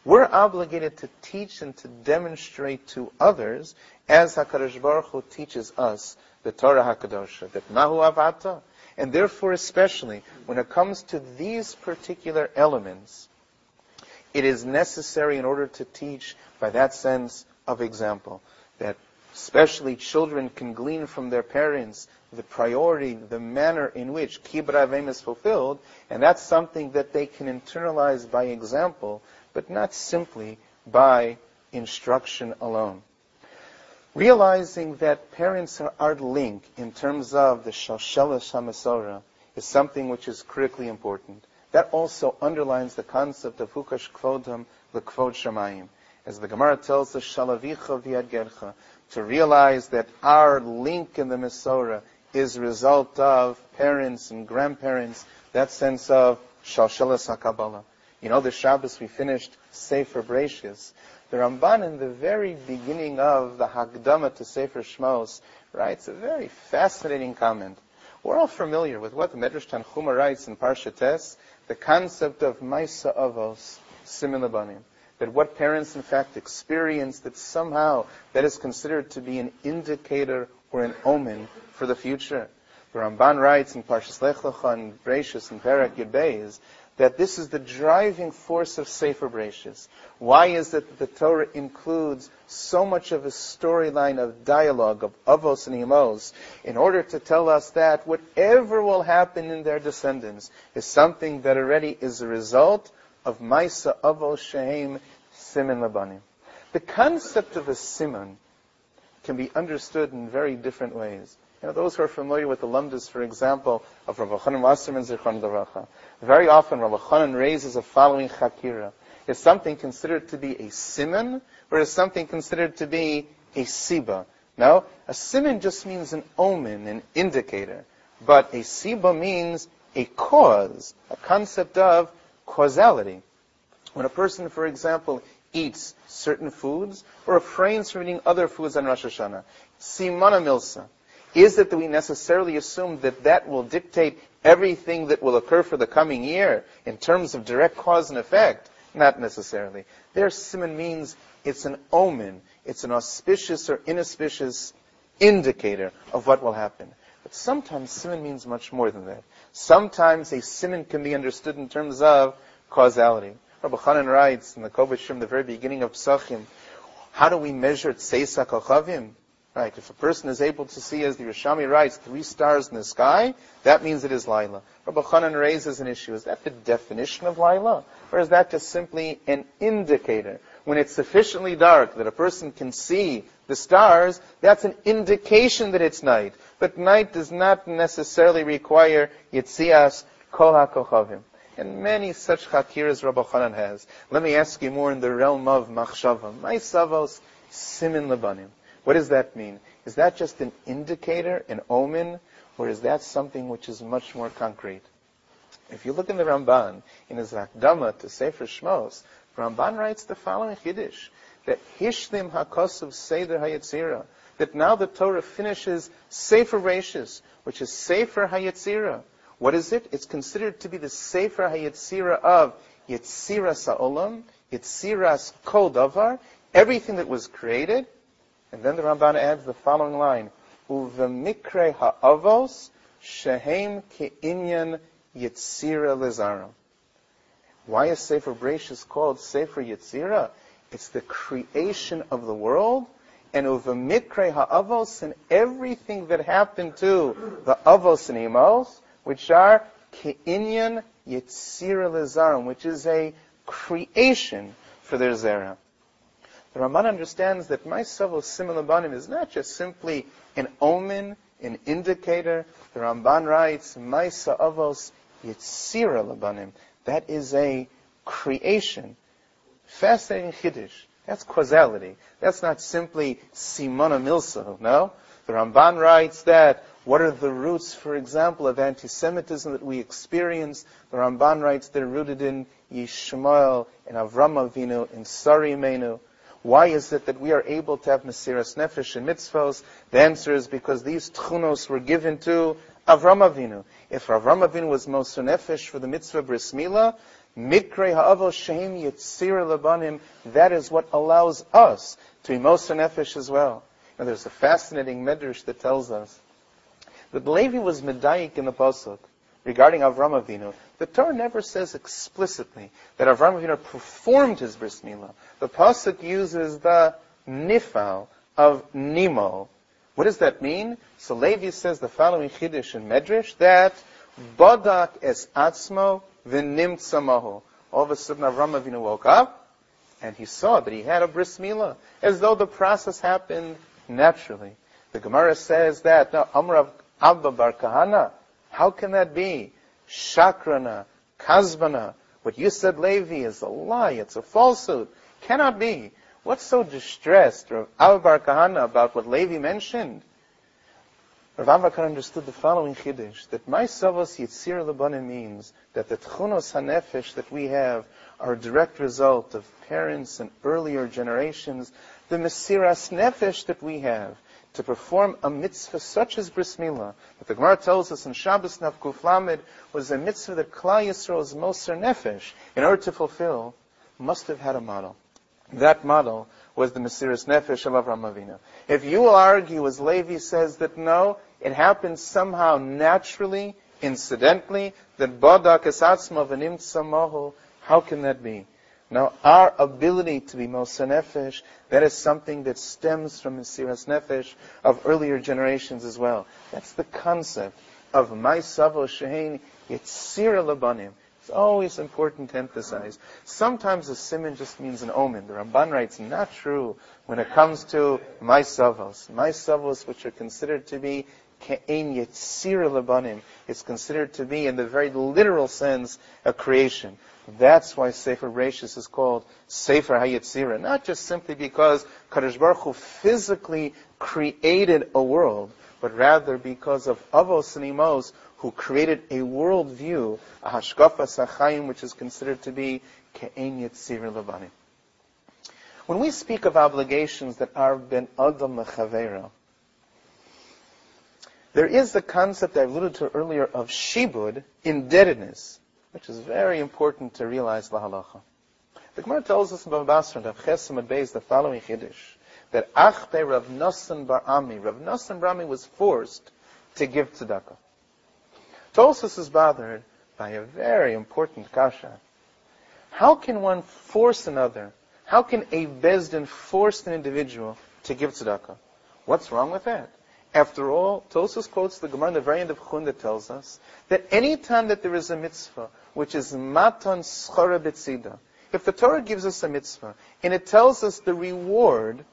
we're obligated to teach and to demonstrate to others as HaKadosh Baruch Hu teaches us the Torah HaKadosha, that Nahu Avata. And therefore, especially when it comes to these particular elements, it is necessary in order to teach by that sense of example, that especially children can glean from their parents the priority, the manner in which Kibra Avim is fulfilled, and that's something that they can internalize by example, but not simply by instruction alone. Realizing that parents are our link in terms of the Shalshelas HaMasorah is something which is critically important. That also underlines the concept of Hukash Kvodam L'Kvod Shamayim. As the Gemara tells us, Shalavicha V'yad Gercha, to realize that our link in the Masorah is a result of parents and grandparents, that sense of Shalshelas HaKabbalah. You know, the Shabbos we finished Sefer Bereishis. The Ramban in the very beginning of the Hagdama to Sefer Shmos writes a very fascinating comment. We're all familiar with what the Medrash Tanchuma writes in Parshat Tes, the concept of Maisa Avos, Simin Labanim. That what parents in fact experience, that somehow that is considered to be an indicator or an omen for the future. The Ramban writes in Parshas Lech Lecha and Bereishis and Perek Yud Beis that this is the driving force of Sefer Bereishis. Why is it that the Torah includes so much of a storyline of dialogue of Avos and Imos in order to tell us that whatever will happen in their descendants is something that already is a result of Maisa Avos Shehem Simin Labanim. The concept of a Siman can be understood in very different ways. You know, those who are familiar with the Lumdas, for example, of Rav Chanan Wasserman Zichron Levracha, very often Rav Chanan raises a following chakira. Is something considered to be a siman, or is something considered to be a siba? No, a siman just means an omen, an indicator. But a siba means a cause, a concept of causality. When a person, for example, eats certain foods, or refrains from eating other foods on Rosh Hashanah, simana milsa. Is it that we necessarily assume that that will dictate everything that will occur for the coming year in terms of direct cause and effect? Not necessarily. Their siman means it's an omen, it's an auspicious or inauspicious indicator of what will happen. But sometimes siman means much more than that. Sometimes a siman can be understood in terms of causality. Rabbi Chanan writes in the Kovach the very beginning of Psachim, how do we measure Tseisa Kochavim? Right, if a person is able to see, as the Rishami writes, 3 stars in the sky, that means it is Laila. Rabbi Chanan raises an issue. Is that the definition of Laila? Or is that just simply an indicator? When it's sufficiently dark that a person can see the stars, that's an indication that it's night. But night does not necessarily require Yitzias Kol HaKochavim. And many such chakiras Rabbi Chanan has. Let me ask you more in the realm of Machshava. Maisavos Simin Labanim. What does that mean? Is that just an indicator, an omen, or is that something which is much more concrete? If you look in the Ramban, in his Akdama to Sefer Shmos, Ramban writes the following Chiddush, that Hishlim HaKosuv Seder HaYetzira, that now the Torah finishes Sefer Bereishis, which is Sefer HaYetzira. What is it? It's considered to be the Sefer HaYetzira of Yetziras HaOlam, Yetziras Kol Davar, everything that was created. And then the Ramban adds the following line, Uvemikre ha'avos shehem ke'inyan Yetzira lezaram. Why is Sefer Bereishis called Sefer Yetzira? It's the creation of the world, and Uvemikre ha'avos, and everything that happened to the avos and imos, which are ke'inyan Yetzira lezaram, which is a creation for their zera. The Ramban understands that Maisavos Simin Labanim is not just simply an omen, an indicator. The Ramban writes, Maisa Avos Yetzira Labanim. That is a creation. Fascinating Chiddush. That's causality. That's not simply Simona Milsa, no? The Ramban writes that what are the roots, for example, of anti-Semitism that we experience? The Ramban writes they're rooted in Yishmael, in Avram Avinu, in Sari Imenu. Why is it that we are able to have Mesiras Nefesh and mitzvos? The answer is because these tchunos were given to Avram Avinu. If Avram Avinu was Moser Nefesh for the mitzvah Bris Milah, Mikrei ha'avos shehem yitzir lebanim, that is what allows us to be Moser Nefesh as well. Now there's a fascinating medrash that tells us that Levi was medayik in the pasuk regarding Avram Avinu. The Torah never says explicitly that Avram Avinu performed his bris milah. The pasuk uses the nifal of nimo. What does that mean? So Levi says the following chiddush in medrash that badak es atzmo v'nimtza mahu. All of a sudden Avram Avinu woke up and he saw that he had a bris milah, as though the process happened naturally. The Gemara says that, now, Amrav Abba Bar Kahana, how can that be? Shakrana, Kazbana, what you said, Levi, is a lie, it's a falsehood. Cannot be. What's so distressed, Rav Abba Bar Kahana, about what Levi mentioned? Rav Abba Kahana understood the following chiddush, that my savos yitzir lebanim means that the tchunos hanefesh that we have are a direct result of parents and earlier generations. The mesiras nefesh that we have to perform a mitzvah such as bris milah, that the Gemara tells us in Shabbos Naf Kuf Lamed was a mitzvah that Klal Yisrael's Moser Nefesh, in order to fulfill, must have had a model. That model was the mesiras nefesh of Avraham Avinu. If you will argue, as Levi says, that no, it happened somehow naturally, incidentally, that badak esatzma v'nimtza mahu, how can that be? Now, our ability to be Moser Nefesh, that is something that stems from Mesiras Nefesh of earlier generations as well. That's the concept of My Savo Shehein Yitzir Labanim. It's always important to emphasize. Sometimes a siman just means an omen. The Ramban writes, not true when it comes to My Savos. My Savos, which are considered to be Ke'en Yitzir Labanim. It's considered to be, in the very literal sense, a creation. That's why Sefer Bereshis is called Sefer HaYetzirah, not just simply because Kadosh Baruch Hu physically created a world, but rather because of Avos and Imos who created a worldview, a Hashkafas HaChaim, which is considered to be Ke'en Yetzirah Labanim. When we speak of obligations that are Ben Adam Lechavera, there is the concept I alluded to earlier of shibud, indebtedness, which is very important to realize la halacha. The Gemara tells us in Bava Basra and Rav Chesam and Beis the following chiddush, that Achbe Rav Nosson Bar Ami, Rav Nosson Bar Ami was forced to give tzedakah. Tosfos is bothered by a very important kasha. How can one force another? How can a bezdin force an individual to give tzedakah? What's wrong with that? After all, Tosfos quotes the Gemara in the very end of Chun that tells us that any time that there is a mitzvah, which is matan schara b'tzida, if the Torah gives us a mitzvah, and it tells us the reward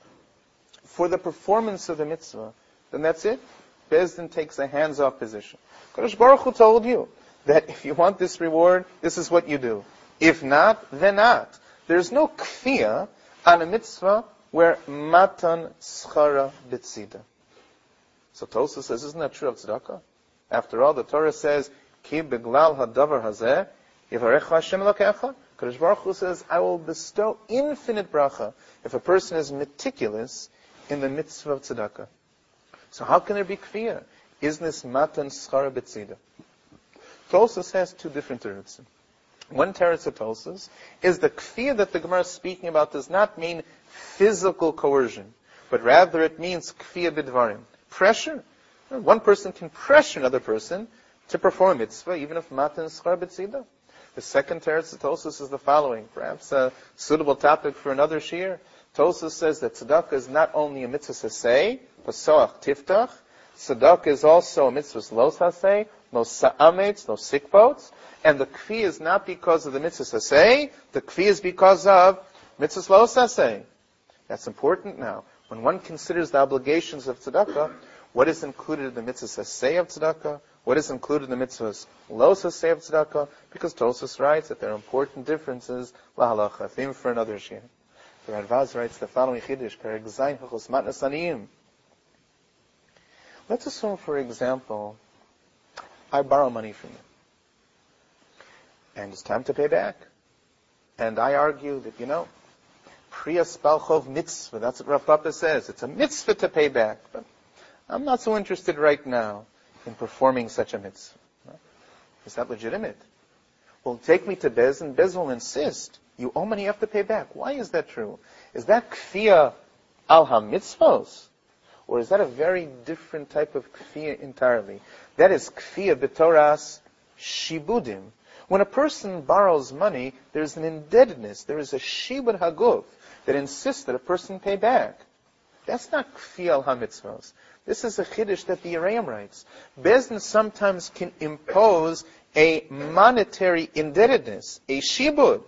for the performance of the mitzvah, then that's it. Bezdin takes a hands-off position. Kadosh Baruch Hu told you that if you want this reward, this is what you do. If not, then not. There's no kfiyah on a mitzvah where matan schara b'tzida. So Tosfos says, isn't that true of tzedakah? After all, the Torah says, Ki beglal hadavar hazeh, yivarecha Hashem elokecha. Kadosh Baruch Hu says, I will bestow infinite bracha if a person is meticulous in the mitzvah of tzedakah. So how can there be kfiyah? Isn't this matan schara b'tzida? Tosfos has two different terutzim. One teretz of Tosfos is the kfiyah that the Gemara is speaking about does not mean physical coercion, but rather it means kfiyah b'dvarim. Pressure. One person can pressure another person to perform mitzvah, even if matan schar b'tzida. The second teretz of Tosfos is the following, perhaps a suitable topic for another shiur. Tosfos says that tzedakah is not only a mitzvah sasei, pasoach tiftach. Tzedakah is also a mitzvah lo sasei, no sa'ametz, no sikbots. And the kfi is not because of the mitzvah sasei, the kfi is because of mitzvah lo sasei. That's important now. When one considers the obligations of tzedakah, what is included in the mitzvah sasei of tzedakah? What is included in the mitzvahs lo sasei of tzedakah? Because Tosfos writes that there are important differences, la halacha, a theme for another shiur. The Radvaz writes the following chiddush, Perek Zayin Hilchos Matnas Aniyim. Let's assume, for example, I borrow money from you, and it's time to pay back. And I argue that, Priyas Balchov mitzvah, that's what Rav Papa says. It's a mitzvah to pay back, but I'm not so interested right now in performing such a mitzvah. Is that legitimate? will take me to Bezdin. Bezdin will insist, you owe money, you have to pay back. Why is that true? Is that kfiyah al ha-mitzvos? Or is that a very different type of kfiyah entirely? That is kfiyah b'toras shibudim. When a person borrows money, there's an indebtedness. There is a shibud haguf that insists that a person pay back. That's not kfiyah al ha-mitzvos. This is a chiddush that the Yereim writes. Bezdin sometimes can impose a monetary indebtedness, a shibud.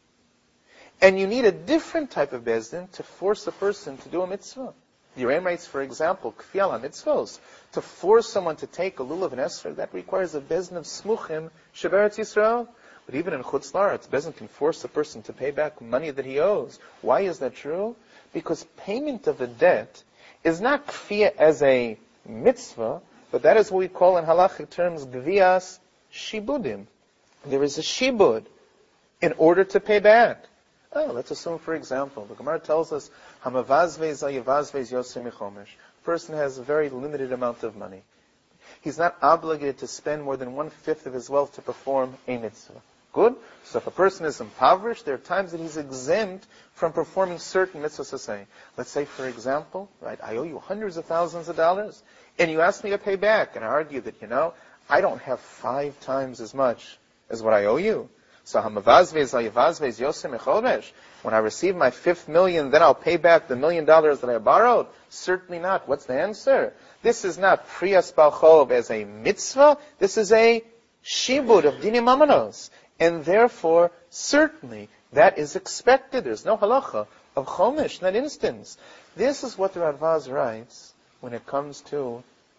And you need a different type of Bezdin to force a person to do a mitzvah. The Yereim writes, for example, kfiyah al ha-mitzvos, to force someone to take a lulav and esrog, that requires a Bezdin of smuchim sheberetz Yisrael. But even in Chutz La'aretz, Bezdin can force a person to pay back money that he owes. Why is that true? Because payment of a debt is not kfiyah as a mitzvah, but that is what we call in halachic terms gvias shibudim. There is a shibud in order to pay back. Oh, let's assume, for example, the Gemara tells us, Hamavazvez ayavazvez yosem michomesh. Person has a very limited amount of money. He's not obligated to spend more than 1/5 of his wealth to perform a mitzvah. Good? So if a person is impoverished, there are times that he's exempt from performing certain mitzvahs to say. Let's say, for example, right, I owe you hundreds of thousands of dollars, and you ask me to pay back, and I argue that, I don't have 5 times as much as what I owe you. So hamavazvez ayavazvez yosem mechomesh. When I receive my 5th million, then I'll pay back the $1 million that I borrowed? Certainly not. What's the answer? This is not priyas balchov as a mitzvah. This is a shibud of dinim amanos. And therefore, certainly, that is expected. There's no halacha of chomesh in that instance. This is what the Radvaz writes when it comes to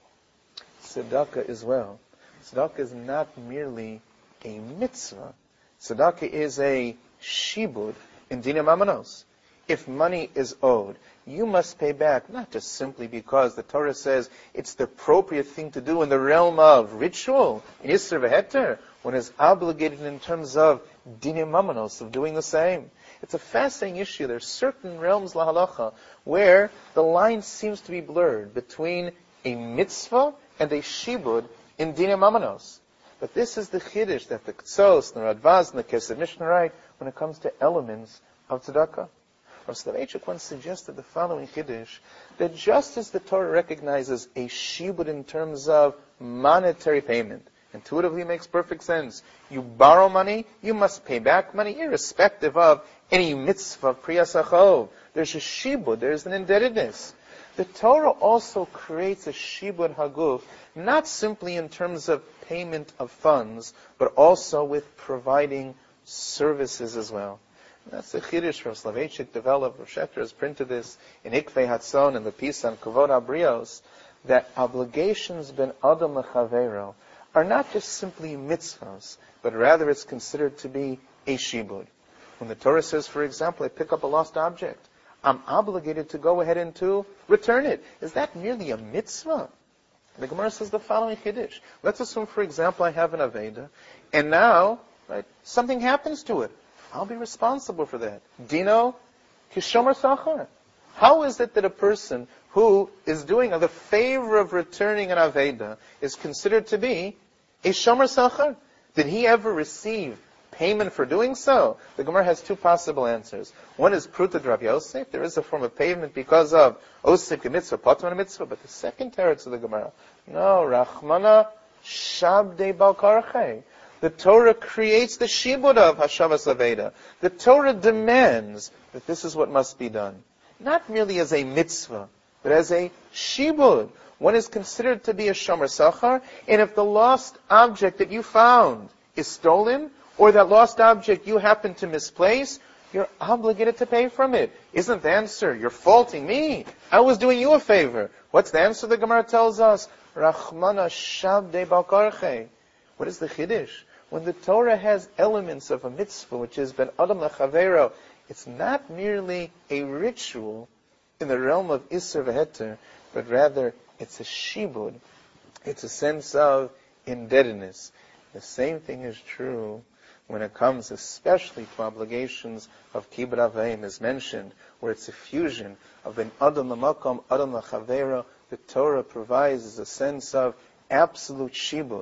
tzedakah as well. Tzedakah is not merely a mitzvah. Tzedakah is a shibud in dinim amanos. If money is owed, you must pay back, not just simply because the Torah says it's the appropriate thing to do in the realm of ritual, in Yisr v'Heter, one is obligated in terms of dinim amanos, of doing the same. It's a fascinating issue. There are certain realms, la halacha, where the line seems to be blurred between a mitzvah and a shibud in dinim amanos. But this is the chiddush that the Ktsos, the Radvaz, and the Kesef Mishnah write when it comes to elements of tzedakah. Rav Soloveitchik once suggested the following chiddush, that just as the Torah recognizes a shibud in terms of monetary payment, intuitively makes perfect sense. You borrow money, you must pay back money, irrespective of any mitzvah priyas achov. There's a shibud, there's an indebtedness. The Torah also creates a shibud haguf, not simply in terms of payment of funds, but also with providing services as well. And that's the chiddush Rav Soloveitchik developed. Rav Shechter has printed this in Ikvei Hatzon and the piece on Kavod HaBrios, that obligations ben adam lechavero are not just simply mitzvahs, but rather it's considered to be a shibud. When the Torah says, for example, I pick up a lost object, I'm obligated to go ahead and to return it. Is that merely a mitzvah? The Gemara says the following chiddush. Let's assume, for example, I have an Aveda, and now, right, something happens to it. I'll be responsible for that. Dino kishomer sachar. How is it that a person who is doing the favor of returning an Aveda is considered to be a shomer sachar? Did he ever receive payment for doing so? The Gemara has 2 possible answers. One is pruta Rav Yosef. There is a form of payment because of osik mitzvah, patman mitzvah. But the second teretz of the Gemara, no, rachmana shabdei balkarche. The Torah creates the shibud of hashavas aveda. The Torah demands that this is what must be done, not merely as a mitzvah, but as a shibud. One is considered to be a shomer sachar, and if the lost object that you found is stolen, or that lost object you happen to misplace, you're obligated to pay from it. Isn't the answer, you're faulting me? I was doing you a favor. What's the answer the Gemara tells us? Rachmana shabdei balkarche. What is the chiddush? When the Torah has elements of a mitzvah, which is ben adam lechavero, it's not merely a ritual in the realm of Isser v'Heter, but rather it's a shibud. It's a sense of indebtedness. The same thing is true when it comes especially to obligations of kibbud avayim, as mentioned, where it's a fusion of ben adam l'makom, adam l'chavero. The Torah provides a sense of absolute shibud.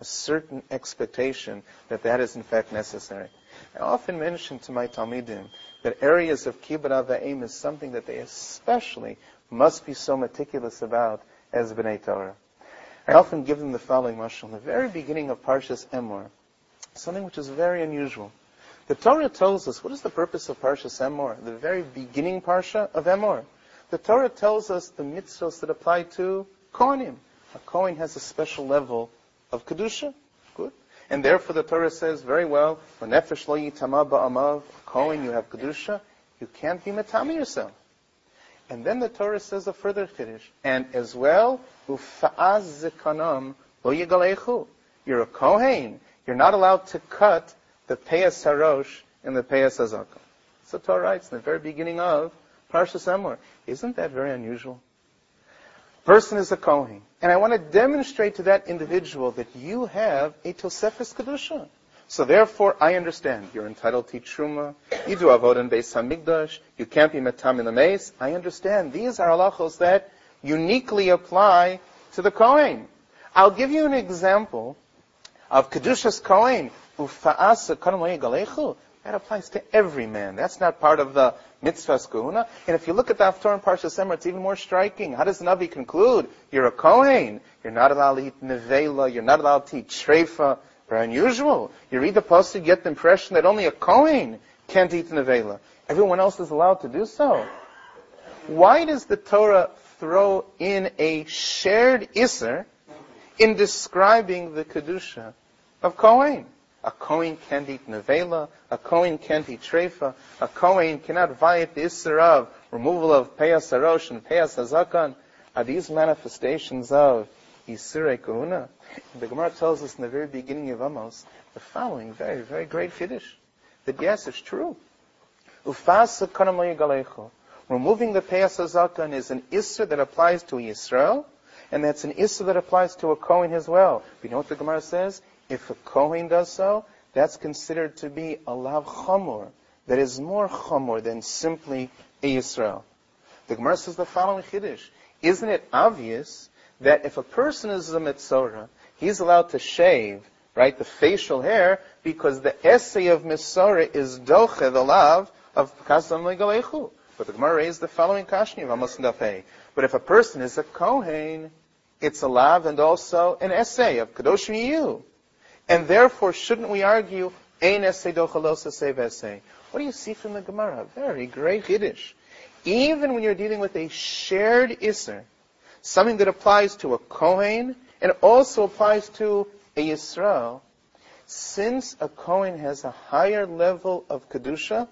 a certain expectation that is in fact necessary. I often mention to my Talmidim that areas of Kibbud Av V'Eim is something that they especially must be so meticulous about as B'nai Torah. I often give them the following mashal. In the very beginning of Parshas Emor, something which is very unusual. The Torah tells us, what is the purpose of Parshas Emor? The very beginning Parsha of Emor. The Torah tells us the mitzvahs that apply to Kohanim. A Kohen has a special level of Kedusha. Good. And therefore the Torah says very well, Nefesh lo yitama ba'amav, Kohen, you have Kedusha, you can't be metami yourself. And then the Torah says a further chiddush, and as well, ufa'az zikanam lo yigalechu. You're a Kohen. You're not allowed to cut the Peyas Harosh and the Peyas Hazakah. So the Torah writes in the very beginning of Parshas Emor. Isn't that very unusual? Person is a Kohen. And I want to demonstrate to that individual that you have a Tosefes Kedusha. So therefore, I understand. You're entitled to Truma. You do Avodah in Beis HaMikdash. You can't be Metam in the Mace. I understand. These are halachos that uniquely apply to the Kohen. I'll give you an example of Kedushas Kohen. Ufa'as Kanam lo yigalechu. That applies to every man. That's not part of the mitzvahs kahuna. And if you look at the Haftarah in Parshas Emor, it's even more striking. How does the Navi conclude? You're a Kohen. You're not allowed to eat nevela. You're not allowed to eat shrefa. Very unusual. You read the pasuk, you get the impression that only a Kohen can't eat nevela. Everyone else is allowed to do so. Why does the Torah throw in a shared iser in describing the kedusha of Kohen? A Kohen can't eat nevela. A Kohen can't eat shrefa. A Kohen cannot violate the iser of removal of peyas harosh and peyas hazakan. Are these manifestations of Yisirei Kahuna? The Gemara tells us in the very beginning of Amos the following very, very great chiddush. That yes, it's true. Ufas kanam lo yigalechu. Removing the peyas hazakan is an iser that applies to Yisrael, and that's an iser that applies to a Kohen as well. You know what the Gemara says? If a Kohen does so, that's considered to be a lav chamor, that is more chamor than simply a Yisrael. The Gemara says the following chiddush. Isn't it obvious that if a person is a Metzora, he's allowed to shave, right, the facial hair, because the essay of Metzora is doche, the lav of kasam legalechu. But the Gemara raised the following kashni of Amos and Dafei. But if a person is a Kohen, it's a lav and also an essay of kadoshim yiyu. And therefore, shouldn't we argue, ein essay dochalos essay v'essay? What do you see from the Gemara? Very great Yiddish. Even when you're dealing with a shared iser, something that applies to a Kohen and also applies to a Yisrael, since a Kohen has a higher level of Kedusha,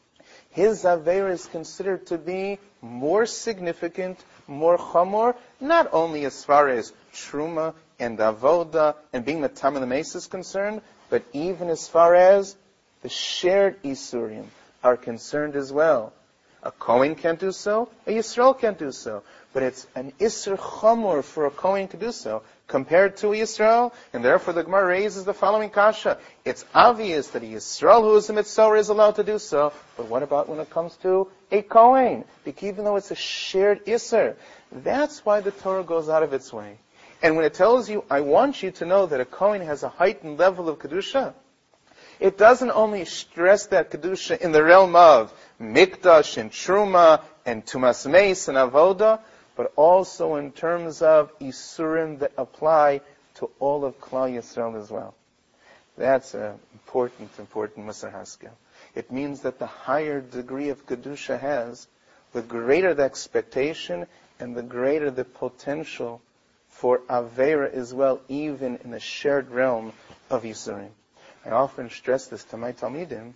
his Aveira is considered to be more significant, more chamor, not only as far as Truma and Avoda and being the Tam of the Mace is concerned, but even as far as the shared Isurim are concerned as well. A Kohen can't do so, a Yisrael can't do so. But it's an Isser Chamor for a Kohen to do so, compared to a Yisrael, and therefore the Gemara raises the following kasha. It's obvious that a Yisrael who is a Mitzvah is allowed to do so, but what about when it comes to a Kohen? Because even though it's a shared Isser, that's why the Torah goes out of its way. And when it tells you, I want you to know that a Kohen has a heightened level of Kedusha, it doesn't only stress that Kedusha in the realm of Mikdash and Truma and Tumas Meis and Avoda, but also in terms of Isurim that apply to all of Klal Yisrael as well. That's an important Musar Haskel. It means that the higher degree of Kedusha has, the greater the expectation and the greater the potential for Aveira as well, even in the shared realm of Yisurim. I often stress this to my Talmidim,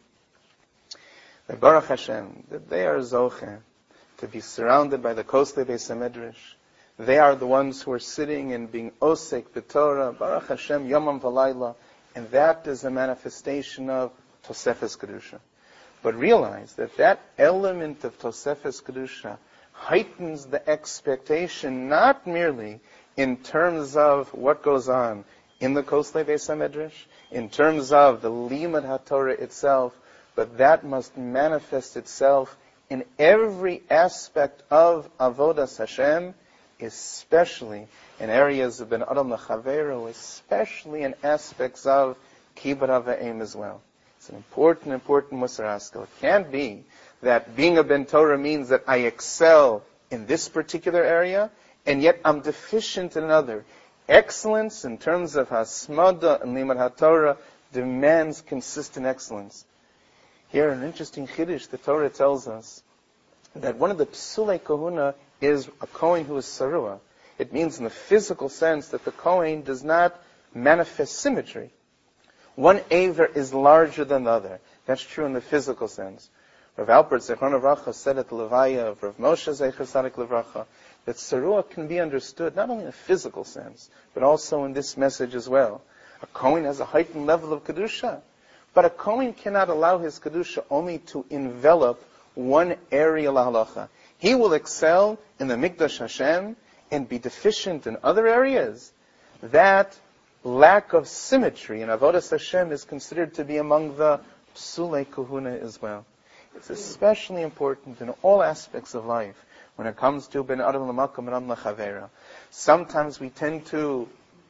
that Baruch Hashem, that they are Zoche, to be surrounded by the Kosle Beis HaMedrash. They are the ones who are sitting and being Osek B'Torah, Baruch Hashem, Yomam V'Layla, and that is a manifestation of Tosefes Kedusha. But realize that that element of Tosefes Kedusha heightens the expectation not merely in terms of what goes on in the Kosle Beis HaMedrash, in terms of the Limud HaTorah itself, but that must manifest itself in every aspect of Avodas Hashem, especially in areas of Ben Adam L'Chavero, especially in aspects of Kibbud Avayim as well. It's an important Musar Haskel. It can't be that being a Ben Torah means that I excel in this particular area, and yet I'm deficient in another. Excellence in terms of Hasmada and Limud HaTorah demands consistent excellence. Here, an interesting Chiddush, the Torah tells us that one of the Psulei Kohuna is a Kohen who is Sarua. It means in the physical sense that the Kohen does not manifest symmetry. One Aver is larger than the other. That's true in the physical sense. Rav Alpert Zechron Livracha said at the Levaya of Rav Moshe Zecher Tzadik Livracha that Sarua can be understood not only in a physical sense, but also in this message as well. A Kohen has a heightened level of Kedusha, but a Kohen cannot allow his Kedusha only to envelop one area lahalacha. He will excel in the Mikdash Hashem and be deficient in other areas. That lack of symmetry in Avodas Hashem is considered to be among the Psulei Kohuna as well. It's especially important in all aspects of life when it comes to Ben Adam L'Makom and Am L'Chavera. Sometimes we tend to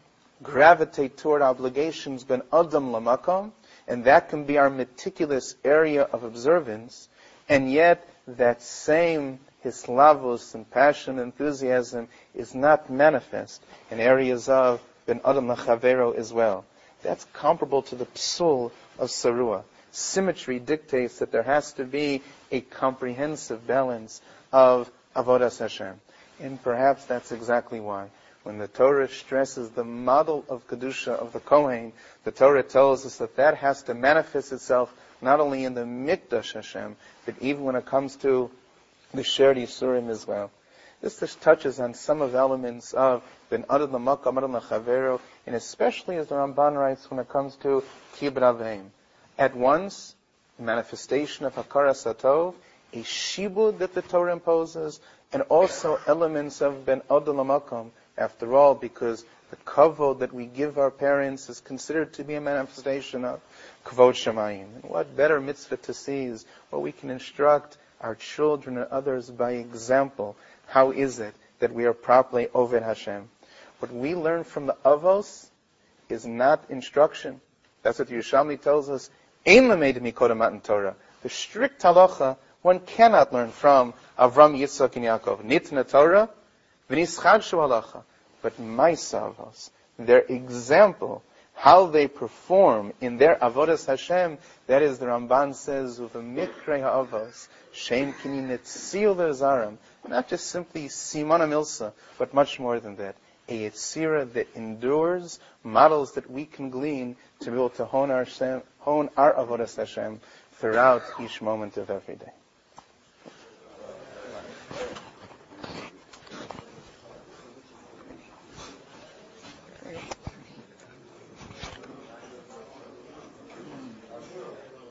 gravitate toward obligations Ben Adam L'Makom, and that can be our meticulous area of observance, and yet that same hislavus and passion and enthusiasm is not manifest in areas of Ben Adam L'Chavero as well. That's comparable to the psul of Sarua. Symmetry dictates that there has to be a comprehensive balance of Avodas Hashem. And perhaps that's exactly why. When the Torah stresses the model of Kedusha of the Kohen, the Torah tells us that that has to manifest itself not only in the Mikdash Hashem, but even when it comes to the Shared Yisurim as well. This just touches on some of the elements of Ben Adam L'Makom, Adam L'Chavero, and especially as the Ramban writes when it comes to Kibbud Avayim. At once, manifestation of Hakaras HaTov, a shibud that the Torah imposes, and also elements of Ben Adam L'Makom. After all, because the kavod that we give our parents is considered to be a manifestation of kavod shamayim. And what better mitzvah to see is what we can instruct our children and others by example. How is it that we are properly Oved Hashem? What we learn from the Avos is not instruction. That's what Yerushalmi tells us. Ein lamed mikodem matan Torah. The strict halacha one cannot learn from Avram, Yitzchak, and Yaakov. Nitna Torah, v'nischadshu halacha. But Ma'aseh Avos, their example, how they perform in their Avodas Hashem, that is, the Ramban says, Uv'mikrei ha'avos, Shem kini netzil v'zarim, not just simply simana milsa, but much more than that. A Yetzirah that endures, models that we can glean to be able to hone our Avodas Hashem throughout each moment of every day.